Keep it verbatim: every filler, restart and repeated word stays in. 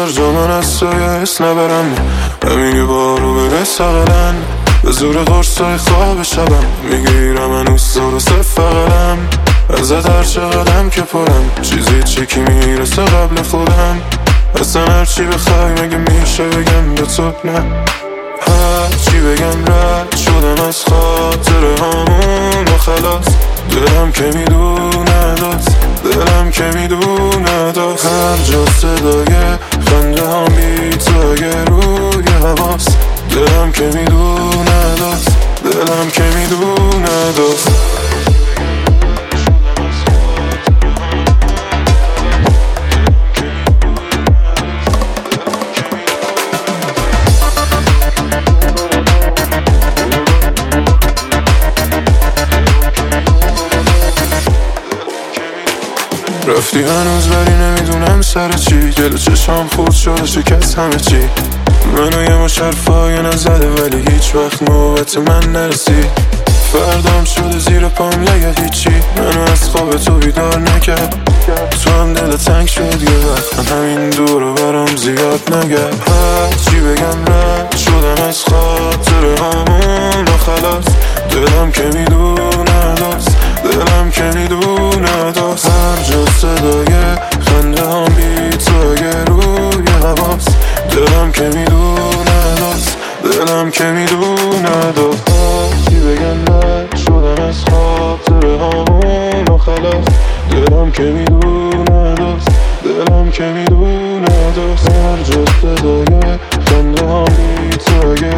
هر جا من از تو یه حس نبرم، همین یه بارو بده سقلن به زور قرصای خواب شبم میگیرم هنوز تو رو سفقلم ازت هر چقدم که پرم چیزی چی که میرسه قبل خودم اصلا هر چی بخوای مگه میشه بگم به تو نه هر چی بگم رد شدم از خاطر همون و خلاص دلم که میدونه داست دلم که میدونه داست هر جا صدای خنده هم بی تو اگه روی حواست دلم که میدونه داست دلم که میدونه داست رفتی هنوز ولی نمیدونم سر چی گل چشام خورد شده شکست همه چی منو یه مش حرفای نزده ولی هیچ وقت نوبت من نرسید فردام شده زیر پام لگه هیچی منو از خواب تو بیدار نکرد تو هم دل تنگ شد یه وقت همین دورو برام زیاد نگرد هر چی بگم رد شدم از خاطر همون و خلاص دلم که میدونه داست دلم که میدونه داست هر جا صدای خنده هم بی تو اگه روی حواست دلم که میدونه داست دلم که میدونه داست چی بگم رد شدم از خاطر همون و خلاص دلم که میدونه داست دلم که میدونه داست هر جا صدای خنده هم بی تو اگه